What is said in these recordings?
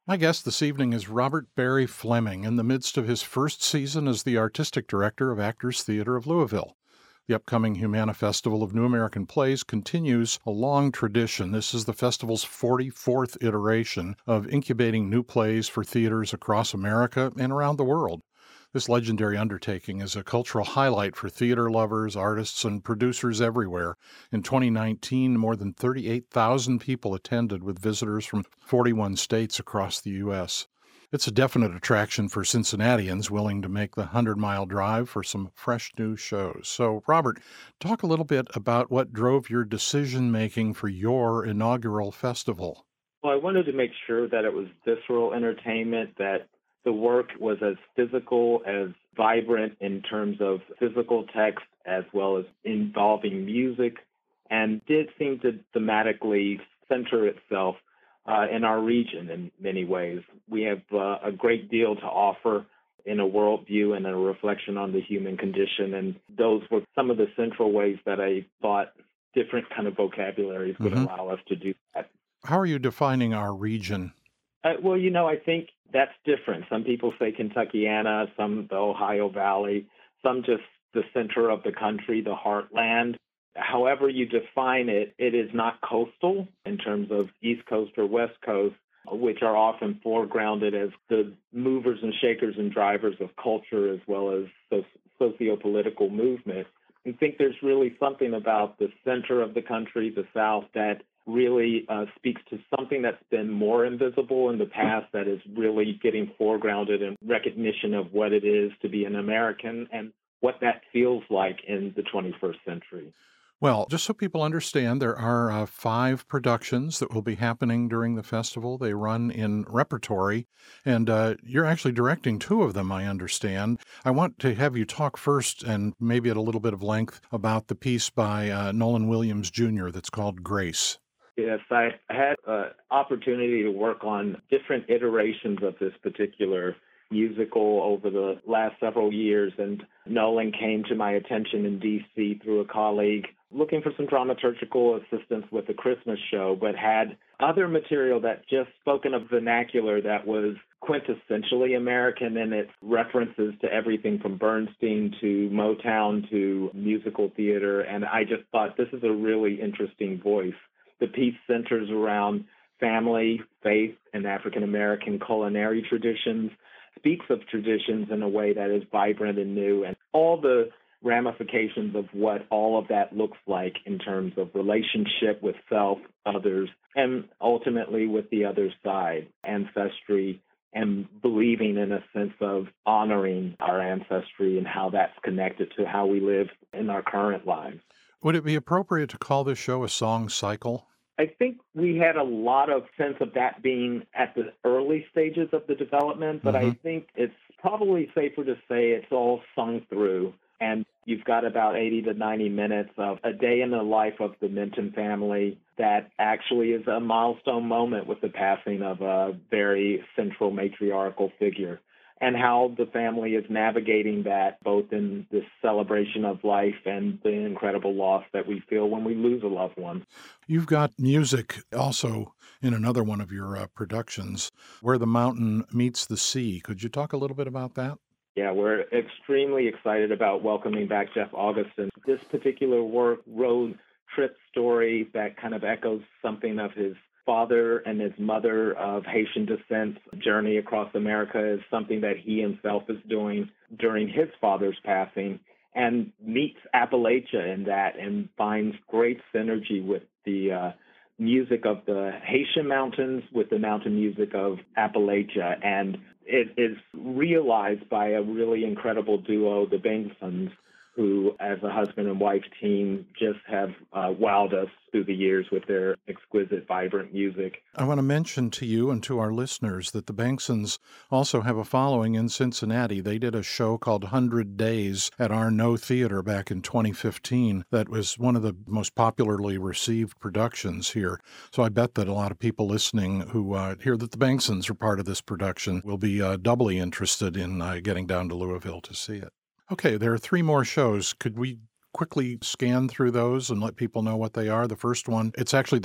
My guest this evening is Robert Barry Fleming, in the midst of his first season as the artistic director of Actors Theatre of Louisville. The upcoming Humana Festival of New American Plays continues a long tradition. This is the festival's 44th iteration of incubating new plays for theaters across America and around the world. This legendary undertaking is a cultural highlight for theater lovers, artists, and producers everywhere. In 2019, more than 38,000 people attended, with visitors from 41 states across the U.S. It's a definite attraction for Cincinnatians willing to make the 100-mile drive for some fresh new shows. So, Robert, talk a little bit about what drove your decision-making for your inaugural festival. Well, I wanted to make sure that it was visceral entertainment, that the work was as physical, as vibrant in terms of physical text, as well as involving music, and did seem to thematically center itself in our region in many ways. We have a great deal to offer in a worldview and a reflection on the human condition, and those were some of the central ways that I thought different kind of vocabularies would allow us to do that. How are you defining our region? Well, I think that's different. Some people say Kentuckiana, some the Ohio Valley, some just the center of the country, the heartland. However you define it, it is not coastal in terms of East Coast or West Coast, which are often foregrounded as the movers and shakers and drivers of culture as well as socio-political movement. I think there's really something about the center of the country, the South, that really speaks to something that's been more invisible in the past, that is really getting foregrounded in recognition of what it is to be an American and what that feels like in the 21st century. Well, just so people understand, there are 5 productions that will be happening during the festival. They run in repertory, and you're actually directing 2 of them, I understand. I want to have you talk first, and maybe at a little bit of length, about the piece by Nolan Williams Jr. that's called Grace. Yes, I had an opportunity to work on different iterations of this particular musical over the last several years, and Nolan came to my attention in D.C. through a colleague looking for some dramaturgical assistance with the Christmas show, but had other material that just spoke in a vernacular that was quintessentially American in its references to everything from Bernstein to Motown to musical theater, and I just thought this is a really interesting voice. The piece centers around family, faith, and African-American culinary traditions, speaks of traditions in a way that is vibrant and new, and all the ramifications of what all of that looks like in terms of relationship with self, others, and ultimately with the other side, ancestry, and believing in a sense of honoring our ancestry and how that's connected to how we live in our current lives. Would it be appropriate to call this show a song cycle? I think we had a lot of sense of that being at the early stages of the development, but I think it's probably safer to say it's all sung through. And you've got about 80 to 90 minutes of a day in the life of the Minton family that actually is a milestone moment with the passing of a very central matriarchal figure, and how the family is navigating that both in this celebration of life and the incredible loss that we feel when we lose a loved one. You've got music also in another one of your productions, Where the Mountain Meets the Sea. Could you talk a little bit about that? Yeah, we're extremely excited about welcoming back Jeff Augustin. This particular work, road trip story that kind of echoes something of his father and his mother of Haitian descent journey across America, is something that he himself is doing during his father's passing, and meets Appalachia in that and finds great synergy with the music of the Haitian mountains with the mountain music of Appalachia. And it is realized by a really incredible duo, the Bengsons, who, as a husband and wife team, just have wowed us through the years with their exquisite, vibrant music. I want to mention to you and to our listeners that the Bengsons also have a following in Cincinnati. They did a show called 100 Days at our No Theater back in 2015 that was one of the most popularly received productions here. So I bet that a lot of people listening who hear that the Bengsons are part of this production will be doubly interested in getting down to Louisville to see it. Okay, there are 3 more shows. Could we quickly scan through those and let people know what they are? The first one, it's actually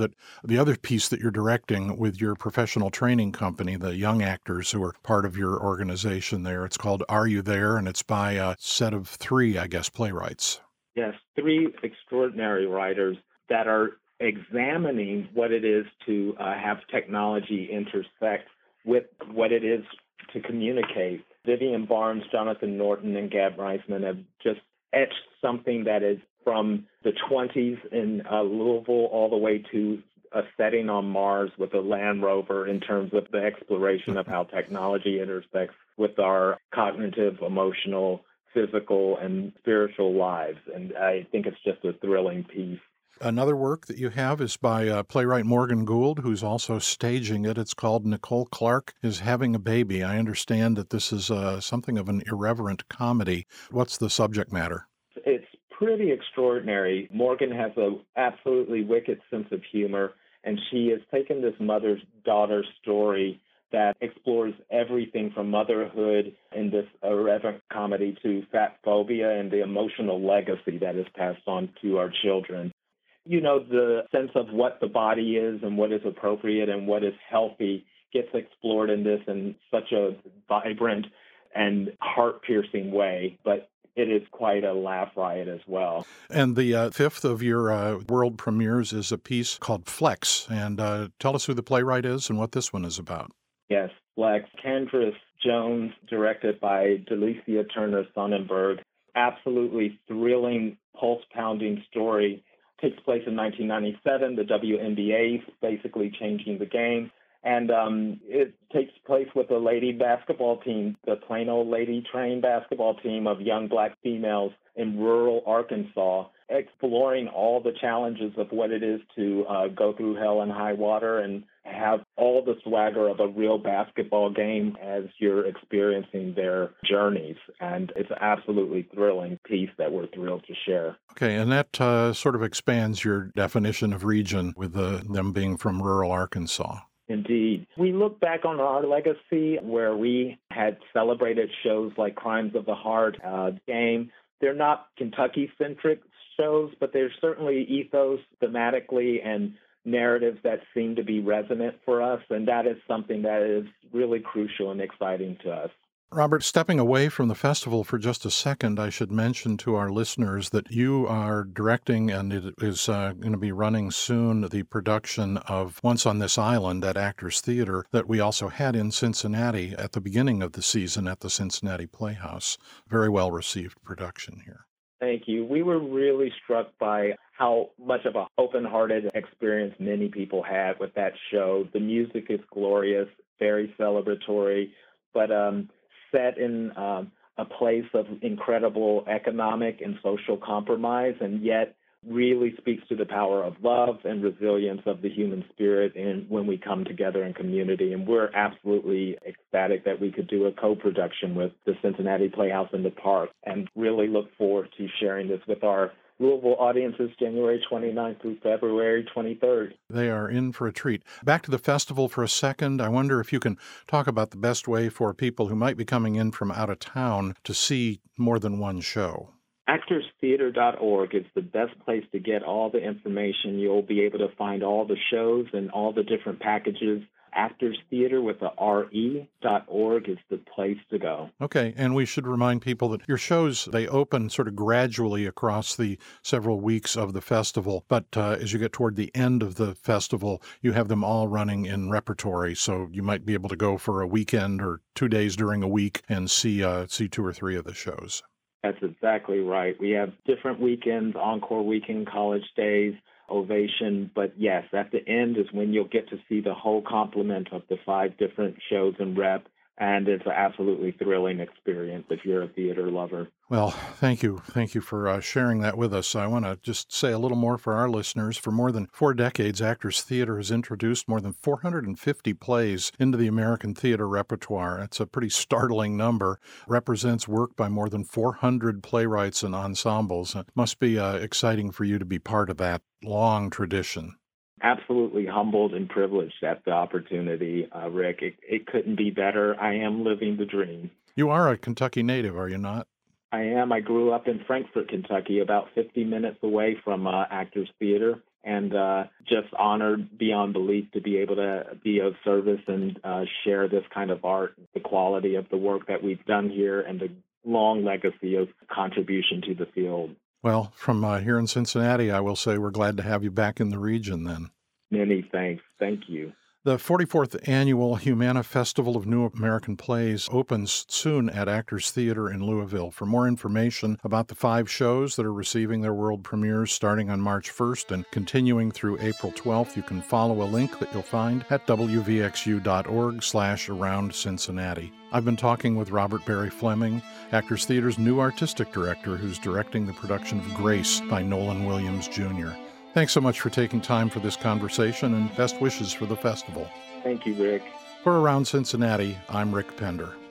the other piece that you're directing with your professional training company, the young actors who are part of your organization there. It's called Are You There? And it's by a set of three, I guess, playwrights. Yes, three extraordinary writers that are examining what it is to have technology intersect with what it is to communicate. Vivian Barnes, Jonathan Norton, and Gab Reisman have just etched something that is from the 20s in Louisville all the way to a setting on Mars with a Land Rover in terms of the exploration of how technology intersects with our cognitive, emotional, physical, and spiritual lives. And I think it's just a thrilling piece. Another work that you have is by playwright Morgan Gould, who's also staging it. It's called Nicole Clark is Having a Baby. I understand that this is something of an irreverent comedy. What's the subject matter? It's pretty extraordinary. Morgan has an absolutely wicked sense of humor, and she has taken this mother-daughter story that explores everything from motherhood in this irreverent comedy to fat phobia and the emotional legacy that is passed on to our children. You know, the sense of what the body is and what is appropriate and what is healthy gets explored in this in such a vibrant and heart-piercing way, but it is quite a laugh riot as well. And the fifth of your world premieres is a piece called Flex. And tell us who the playwright is and what this one is about. Yes, Flex. Candace Jones, directed by Delicia Turner Sonnenberg. Absolutely thrilling, pulse-pounding story. Takes place in 1997. The WNBA is basically changing the game. And it takes place with a lady basketball team, the plain old lady trained basketball team of young Black females in rural Arkansas, exploring all the challenges of what it is to go through hell and high water and have all the swagger of a real basketball game as you're experiencing their journeys. And it's an absolutely thrilling piece that we're thrilled to share. Okay, and that sort of expands your definition of region with them being from rural Arkansas. Indeed. We look back on our legacy where we had celebrated shows like Crimes of the Heart, Game. They're not Kentucky-centric shows, but there's certainly ethos thematically and narratives that seem to be resonant for us, and that is something that is really crucial and exciting to us. Robert, stepping away from the festival for just a second, I should mention to our listeners that you are directing, and it is going to be running soon, the production of Once on This Island at Actors Theater that we also had in Cincinnati at the beginning of the season at the Cincinnati Playhouse. Very well-received production here. Thank you. We were really struck by how much of an open-hearted experience many people had with that show. The music is glorious, very celebratory, but set in a place of incredible economic and social compromise, and yet really speaks to the power of love and resilience of the human spirit and when we come together in community. And we're absolutely ecstatic that we could do a co-production with the Cincinnati Playhouse in the Park, and really look forward to sharing this with our Louisville audiences January 29th through February 23rd. They are in for a treat. Back to the festival for a second. I wonder if you can talk about the best way for people who might be coming in from out of town to see more than one show. ActorsTheater.org is the best place to get all the information. You'll be able to find all the shows and all the different packages. Actors Theater with the RE.org is the place to go. Okay, and we should remind people that your shows, they open sort of gradually across the several weeks of the festival, but as you get toward the end of the festival, you have them all running in repertory, so you might be able to go for a weekend or 2 days during a week and see 2 or 3 of the shows. That's exactly right. We have different weekends, encore weekend, college days, Ovation. But yes, at the end is when you'll get to see the whole complement of the 5 different shows in rep. And it's an absolutely thrilling experience if you're a theater lover. Well, thank you. Thank you for sharing that with us. I want to just say a little more for our listeners. For more than 4 decades, Actors Theater has introduced more than 450 plays into the American theater repertoire. It's a pretty startling number. Represents work by more than 400 playwrights and ensembles. It must be exciting for you to be part of that long tradition. Absolutely humbled and privileged at the opportunity, Rick. It couldn't be better. I am living the dream. You are a Kentucky native, are you not? I am. I grew up in Frankfort, Kentucky, about 50 minutes away from Actors Theater, and just honored beyond belief to be able to be of service and share this kind of art, the quality of the work that we've done here, and the long legacy of contribution to the field. Well, from here in Cincinnati, I will say we're glad to have you back in the region then. Many thanks. Thank you. The 44th Annual Humana Festival of New American Plays opens soon at Actors Theater in Louisville. For more information about the 5 shows that are receiving their world premieres starting on March 1st and continuing through April 12th, you can follow a link that you'll find at wvxu.org/around Cincinnati. I've been talking with Robert Barry Fleming, Actors Theater's new artistic director, who's directing the production of Grace by Nolan Williams, Jr. Thanks so much for taking time for this conversation, and best wishes for the festival. Thank you, Rick. For Around Cincinnati, I'm Rick Pender.